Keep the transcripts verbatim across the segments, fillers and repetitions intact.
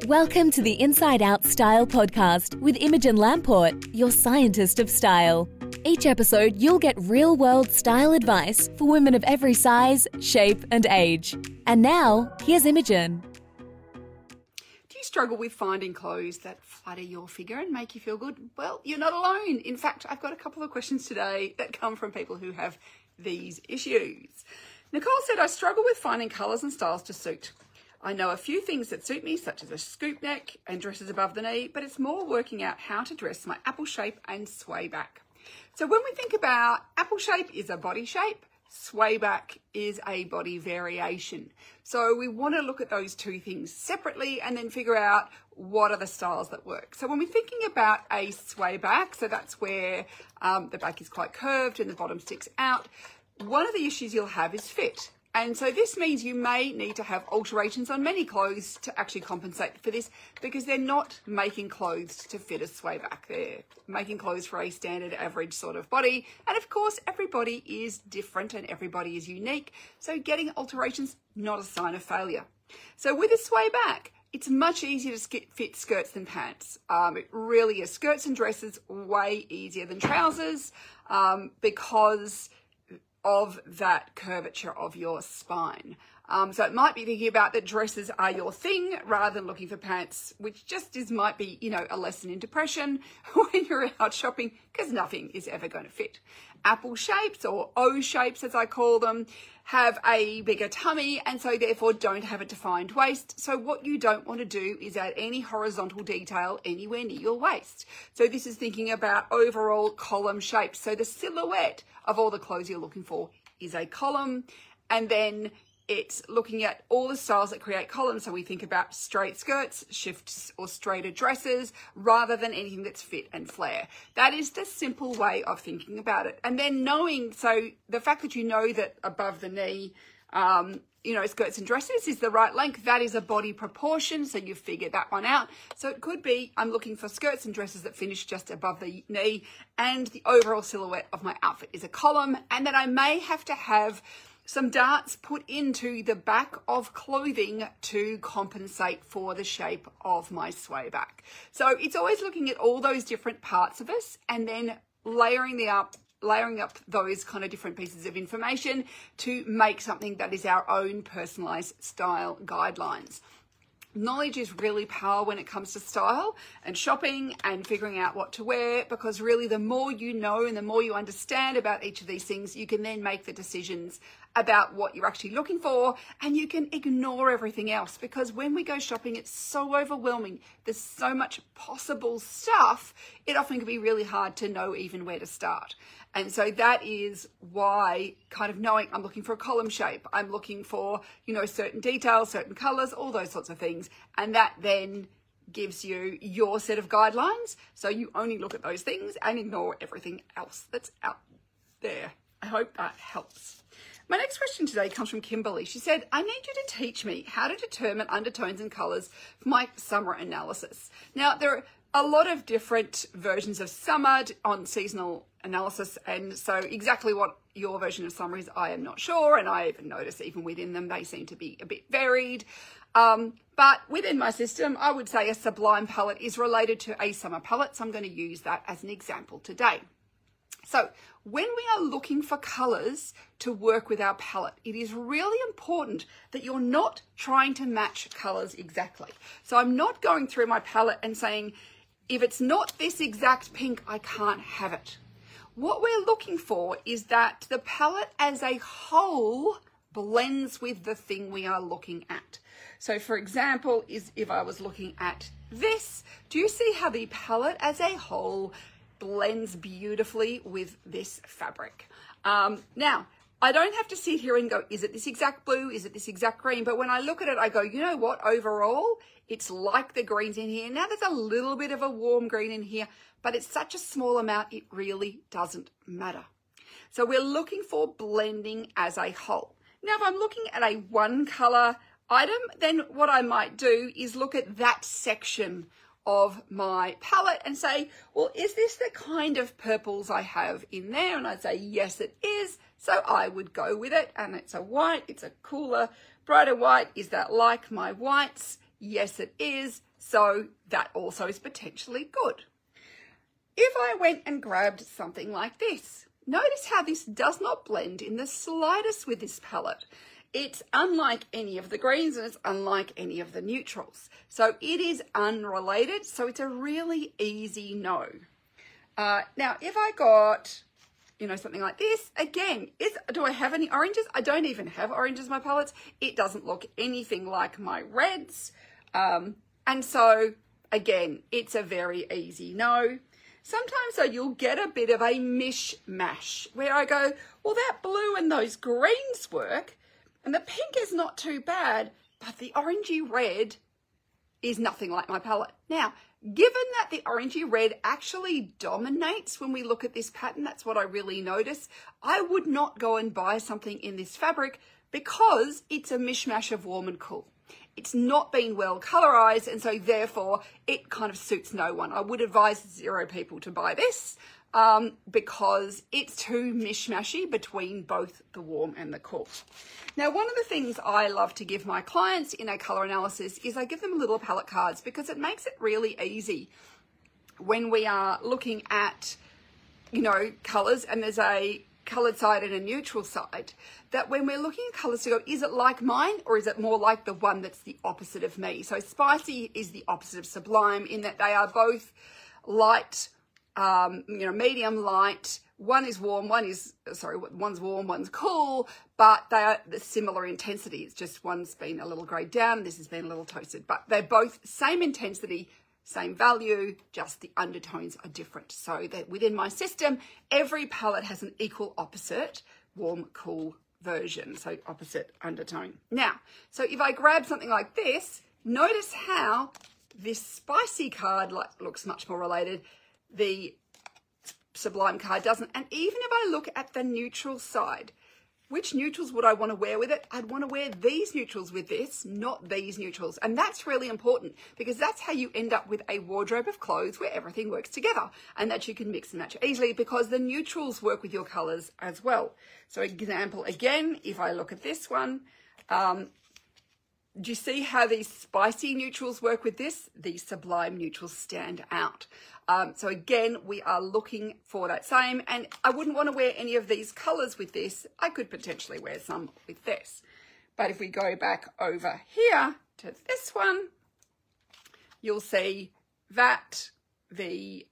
Welcome to the Inside Out Style podcast with Imogen Lamport, your scientist of style. Each episode, you'll get real-world style advice for women of every size, shape, and age. And now, here's Imogen. Do you struggle with finding clothes that flatter your figure and make you feel good? Well, you're not alone. In fact, I've got a couple of questions today that come from people who have these issues. Nicole said, I struggle with finding colours and styles to suit. I know a few things that suit me, such as a scoop neck and dresses above the knee, but it's more working out how to dress my apple shape and sway back. So when we think about apple shape is a body shape, sway back is a body variation. So we want to look at those two things separately and then figure out what are the styles that work. So when we're thinking about a sway back, so that's where um, the back is quite curved and the bottom sticks out, one of the issues you'll have is fit. And so this means you may need to have alterations on many clothes to actually compensate for this, because they're not making clothes to fit a sway back. They're making clothes for a standard average sort of body. And of course, everybody is different and everybody is unique. So getting alterations, not a sign of failure. So with a sway back, it's much easier to fit skirts than pants. Um, it really is. Skirts and dresses way easier than trousers um, because of that curvature of your spine. Um, so it might be thinking about that dresses are your thing rather than looking for pants, which just is might be, you know, a lesson in depression when you're out shopping, because nothing is ever going to fit. Apple shapes, or O shapes as I call them, have a bigger tummy and so therefore don't have a defined waist. So what you don't want to do is add any horizontal detail anywhere near your waist. So this is thinking about overall column shapes. So the silhouette of all the clothes you're looking for is a column, and then it's looking at all the styles that create columns. So we think about straight skirts, shifts, or straighter dresses, rather than anything that's fit and flare. That is the simple way of thinking about it. And then knowing, so the fact that you know that above the knee, um, you know, skirts and dresses is the right length, that is a body proportion. So you figure that one out. So it could be, I'm looking for skirts and dresses that finish just above the knee, and the overall silhouette of my outfit is a column, and that I may have to have some darts put into the back of clothing to compensate for the shape of my sway back. So it's always looking at all those different parts of us and then layering the up, layering up those kind of different pieces of information to make something that is our own personalized style guidelines. Knowledge is really power when it comes to style and shopping and figuring out what to wear, because really the more you know and the more you understand about each of these things, you can then make the decisions about what you're actually looking for, and you can ignore everything else, because when we go shopping, it's so overwhelming. There's so much possible stuff. It often can be really hard to know even where to start. And so that is why kind of knowing I'm looking for a column shape, I'm looking for, you know, certain details, certain colors, all those sorts of things. And that then gives you your set of guidelines. So you only look at those things and ignore everything else that's out there. I hope that helps. My next question today comes from Kimberly. She said, I need you to teach me how to determine undertones and colors for my summer analysis. Now, there are a lot of different versions of summer on seasonal analysis, and so exactly what your version of summer is, I am not sure, and I even notice even within them they seem to be a bit varied. Um, but within my system, I would say a Sublime palette is related to a summer palette, so I'm going to use that as an example today. So when we are looking for colours to work with our palette, it is really important that you're not trying to match colours exactly. So I'm not going through my palette and saying, if it's not this exact pink, I can't have it. What we're looking for is that the palette as a whole blends with the thing we are looking at. So for example, is if I was looking at this, do you see how the palette as a whole blends beautifully with this fabric? Um, now, I don't have to sit here and go, is it this exact blue? Is it this exact green? But when I look at it, I go, you know what? Overall, it's like the greens in here. Now there's a little bit of a warm green in here, but it's such a small amount, it really doesn't matter. So we're looking for blending as a whole. Now, if I'm looking at a one color item, then what I might do is look at that section of my palette and say, well, is this the kind of purples I have in there? And I'd say, yes, it is. So I would go with it. And it's a white, it's a cooler, brighter white. Is that like my whites? Yes, it is. So that also is potentially good. If I went and grabbed something like this, notice how this does not blend in the slightest with this palette. It's unlike any of the greens and it's unlike any of the neutrals. So it is unrelated, so it's a really easy no. Uh, now, if I got, you know, something like this, again, is, do I have any oranges? I don't even have oranges in my palettes. It doesn't look anything like my reds. Um, and so, again, it's a very easy no. Sometimes, though, you'll get a bit of a mishmash where I go, well, that blue and those greens work, and the pink is not too bad, but the orangey red is nothing like my palette. Now, given that the orangey red actually dominates when we look at this pattern, that's what I really notice, I would not go and buy something in this fabric because it's a mishmash of warm and cool. It's not been well colorized, and so therefore it kind of suits no one. I would advise zero people to buy this um, because it's too mishmashy between both the warm and the cool. Now, one of the things I love to give my clients in a color analysis is I give them little palette cards because it makes it really easy when we are looking at, you know, colors and there's a colored side and a neutral side, that when we're looking at colors to go, is it like mine or is it more like the one that's the opposite of me? So spicy is the opposite of sublime in that they are both light, um, you know, medium light. One is warm, one is, sorry, one's warm, one's cool, but they are the similar intensity. It's just one's been a little grayed down, this has been a little toasted, but they're both same intensity, same value, just the undertones are different. So that within my system, every palette has an equal opposite warm, cool version. So opposite undertone. Now, so if I grab something like this, notice how this spicy card like, looks much more related. The sublime card doesn't. And even if I look at the neutral side, which neutrals would I want to wear with it? I'd want to wear these neutrals with this, not these neutrals. And that's really important because that's how you end up with a wardrobe of clothes where everything works together and that you can mix and match easily because the neutrals work with your colors as well. So example, again, if I look at this one, um, do you see how these spicy neutrals work with this? These sublime neutrals stand out. Um, so again, we are looking for that same, and I wouldn't want to wear any of these colors with this. I could potentially wear some with this. But if we go back over here to this one, you'll see that the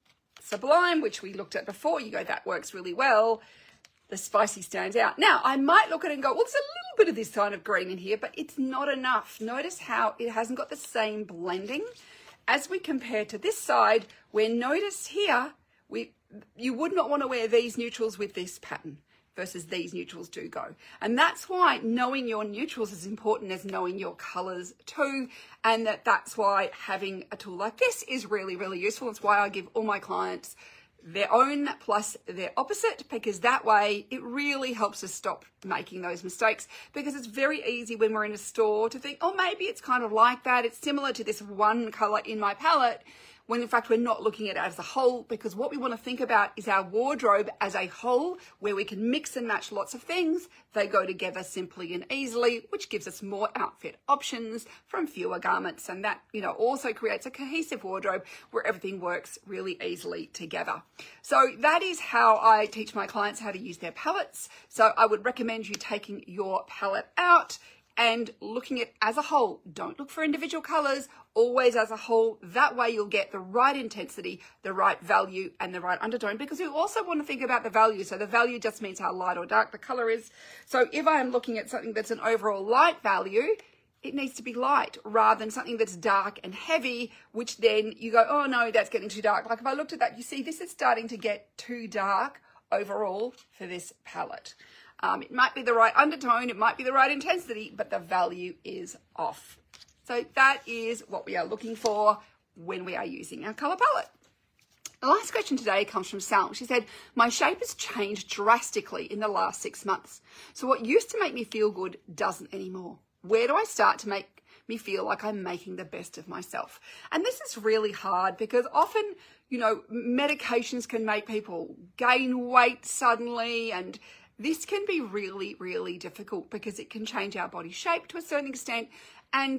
sublime, which we looked at before, you go, that works really well. The spicy stands out. Now, I might look at it and go, well, there's a little bit of this kind of green in here, but it's not enough. Notice how it hasn't got the same blending. As we compare to this side, where notice here, we you would not want to wear these neutrals with this pattern versus these neutrals do go. And that's why knowing your neutrals is important as knowing your colors too. And that that's why having a tool like this is really, really useful. It's why I give all my clients their own plus their opposite, because that way it really helps us stop making those mistakes, because it's very easy when we're in a store to think, oh, maybe it's kind of like that. It's similar to this one color in my palette, when in fact we're not looking at it as a whole, because what we want to think about is our wardrobe as a whole, where we can mix and match lots of things. They go together simply and easily, which gives us more outfit options from fewer garments. And that, you know, also creates a cohesive wardrobe where everything works really easily together. So that is how I teach my clients how to use their palettes. So I would recommend you taking your palette out and looking at it as a whole. Don't look for individual colors, always as a whole. That way you'll get the right intensity, the right value, and the right undertone, because we also want to think about the value. So the value just means how light or dark the color is. So if I am looking at something that's an overall light value, it needs to be light rather than something that's dark and heavy, which then you go, oh no, that's getting too dark. Like if I looked at that, you see this is starting to get too dark overall for this palette. Um, it might be the right undertone, it might be the right intensity, but the value is off. So that is what we are looking for when we are using our color palette. The last question today comes from Sal. She said, my shape has changed drastically in the last six months. So what used to make me feel good doesn't anymore. Where do I start to make me feel like I'm making the best of myself? And this is really hard because often, you know, medications can make people gain weight suddenly, and this can be really, really difficult because it can change our body shape to a certain extent. And,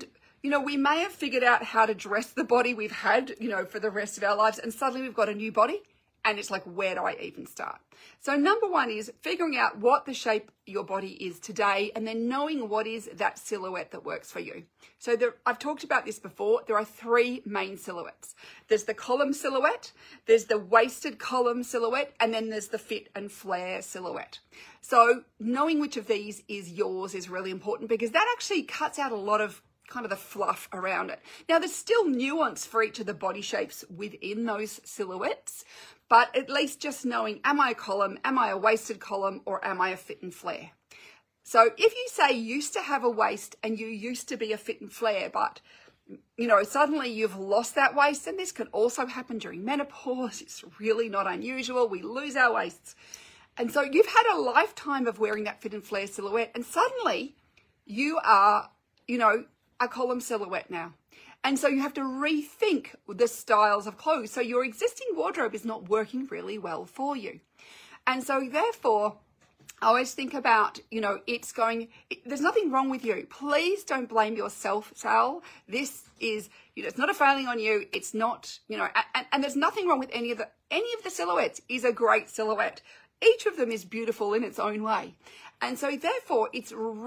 you know, we may have figured out how to dress the body we've had, you know, for the rest of our lives, and suddenly we've got a new body. And it's like, where do I even start? So number one is figuring out what the shape your body is today, and then knowing what is that silhouette that works for you. So there, I've talked about this before. There are three main silhouettes. There's the column silhouette, there's the waisted column silhouette, and then there's the fit and flare silhouette. So knowing which of these is yours is really important, because that actually cuts out a lot of kind of the fluff around it. Now, there's still nuance for each of the body shapes within those silhouettes, but at least just knowing, am I a column, am I a waisted column, or am I a fit and flare? So if you say you used to have a waist and you used to be a fit and flare, but you know, suddenly you've lost that waist, and this can also happen during menopause. It's really not unusual. We lose our waists. And so you've had a lifetime of wearing that fit and flare silhouette, and suddenly you are, you know, a column silhouette now. And so you have to rethink the styles of clothes. So your existing wardrobe is not working really well for you. And so therefore, I always think about, you know, it's going, it, there's nothing wrong with you. Please don't blame yourself, Sal. This is, you know, it's not a failing on you. It's not, you know, and, and there's nothing wrong with any of the, any of the silhouettes is a great silhouette. Each of them is beautiful in its own way. And so therefore, it's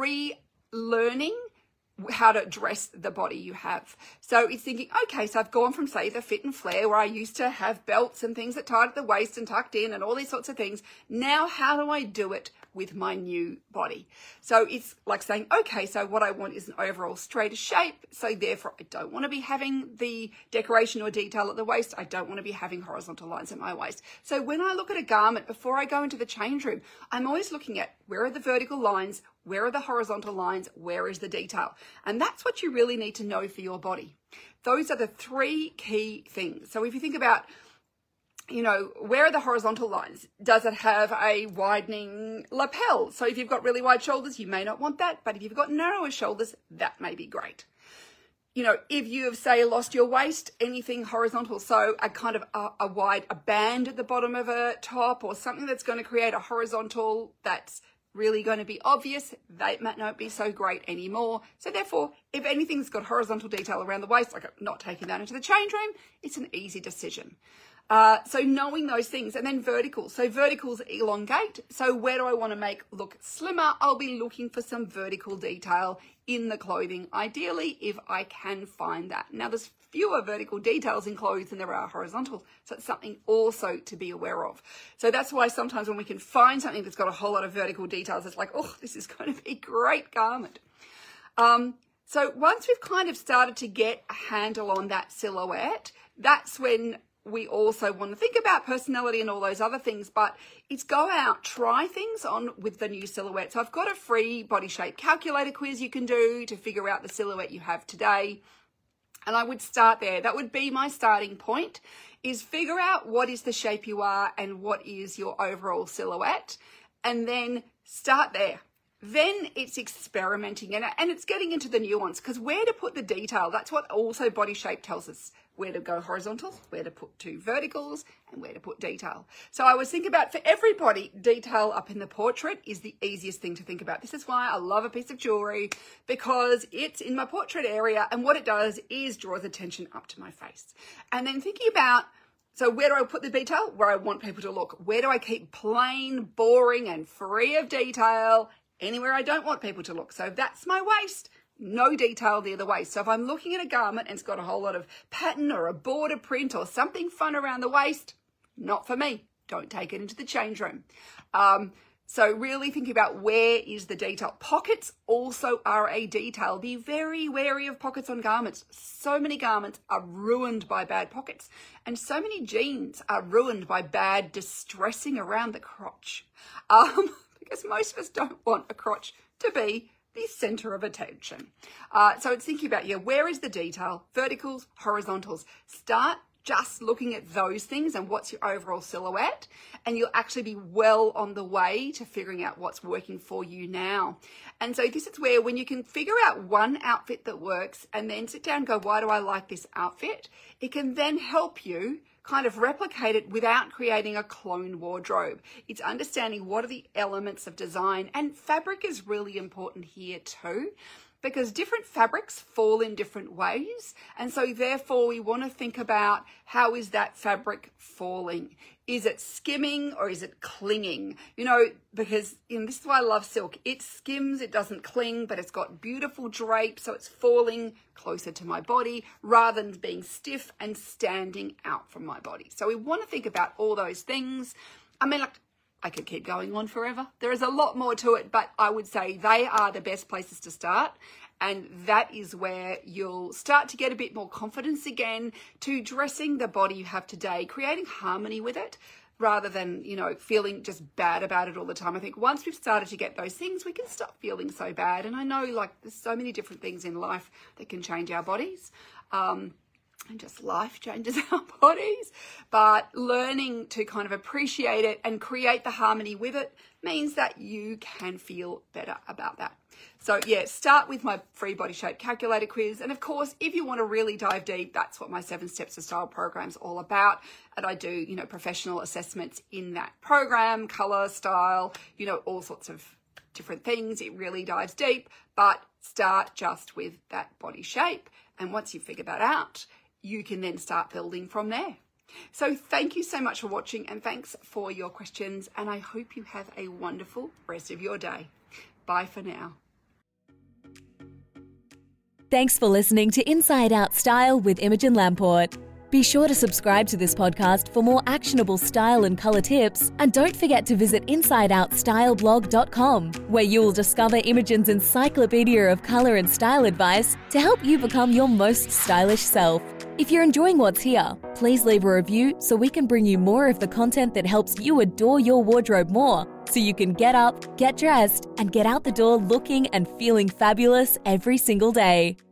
relearning how to dress the body you have. So it's thinking, okay, so I've gone from, say, the fit and flare where I used to have belts and things that tied at the waist and tucked in and all these sorts of things. Now, how do I do it with my new body? So it's like saying, okay, so what I want is an overall straighter shape. So therefore, I don't want to be having the decoration or detail at the waist. I don't want to be having horizontal lines at my waist. So when I look at a garment, before I go into the change room, I'm always looking at where are the vertical lines, where are the horizontal lines, where is the detail? And that's what you really need to know for your body. Those are the three key things. So if you think about, you know, where are the horizontal lines? Does it have a widening lapel? So if you've got really wide shoulders, you may not want that. But if you've got narrower shoulders, that may be great. You know, if you have, say, lost your waist, anything horizontal, so a kind of a, a wide, a band at the bottom of a top, or something that's going to create a horizontal that's really going to be obvious, they might not be so great anymore. So therefore, if anything's got horizontal detail around the waist, like I'm not taking that into the change room, it's an easy decision. Uh, so knowing those things, and then verticals. So verticals elongate. So where do I want to make look slimmer? I'll be looking for some vertical detail in the clothing, ideally, if I can find that. Now, there's fewer vertical details in clothes than there are horizontal. So it's something also to be aware of. So that's why sometimes when we can find something that's got a whole lot of vertical details, it's like, oh, this is going to be a great garment. Um, so once we've kind of started to get a handle on that silhouette, that's when we also want to think about personality and all those other things, but it's go out, try things on with the new silhouette. So I've got a free body shape calculator quiz you can do to figure out the silhouette you have today. And I would start there. That would be my starting point, is figure out what is the shape you are and what is your overall silhouette, and then start there. Then it's experimenting and, and it's getting into the nuance, because where to put the detail, that's what also body shape tells us. Where to go horizontals, where to put two verticals, and where to put detail. So I was thinking about, for everybody, detail up in the portrait is the easiest thing to think about. This is why I love a piece of jewelry, because it's in my portrait area, and what it does is draws attention up to my face. And then thinking about, so where do I put the detail? Where I want people to look. Where do I keep plain, boring, and free of detail? Anywhere I don't want people to look. So if that's my waist, no detail the other way. So if I'm looking at a garment and it's got a whole lot of pattern or a border print or something fun around the waist, not for me. Don't take it into the change room. Um, so really thinking about where is the detail. Pockets also are a detail. Be very wary of pockets on garments. So many garments are ruined by bad pockets, and so many jeans are ruined by bad distressing around the crotch. Um, because most of us don't want a crotch to be the center of attention. Uh, so it's thinking about, yeah, where is the detail? Verticals, horizontals. Start just looking at those things and what's your overall silhouette, and you'll actually be well on the way to figuring out what's working for you now. And so this is where, when you can figure out one outfit that works and then sit down and go, why do I like this outfit? It can then help you kind of replicate it without creating a clone wardrobe. It's understanding what are the elements of design, and fabric is really important here too. because different fabrics fall in different ways. And so therefore we want to think about, how is that fabric falling? Is it skimming or is it clinging? You know, because you know, this is why I love silk. It skims, it doesn't cling, but it's got beautiful drape, so it's falling closer to my body rather than being stiff and standing out from my body. So we want to think about all those things. I mean, like, I could keep going on forever. There is a lot more to it, but I would say they are the best places to start. And that is where you'll start to get a bit more confidence again to dressing the body you have today, creating harmony with it rather than, you know, feeling just bad about it all the time. I think once we've started to get those things, we can stop feeling so bad. And I know, like, there's so many different things in life that can change our bodies. Um, And just life changes our bodies. But learning to kind of appreciate it and create the harmony with it means that you can feel better about that. So yeah, start with my free body shape calculator quiz. And of course, if you want to really dive deep, that's what my Seven Steps to Style program is all about. And I do, you know, professional assessments in that program, color, style, you know, all sorts of different things. It really dives deep, but start just with that body shape. And once you figure that out, you can then start building from there. So thank you so much for watching, and thanks for your questions. And I hope you have a wonderful rest of your day. Bye for now. Thanks for listening to Inside Out Style with Imogen Lamport. Be sure to subscribe to this podcast for more actionable style and colour tips, and don't forget to visit inside out style blog dot com, where you will discover Imogen's encyclopedia of colour and style advice to help you become your most stylish self. If you're enjoying what's here, please leave a review so we can bring you more of the content that helps you adore your wardrobe more, so you can get up, get dressed, and get out the door looking and feeling fabulous every single day.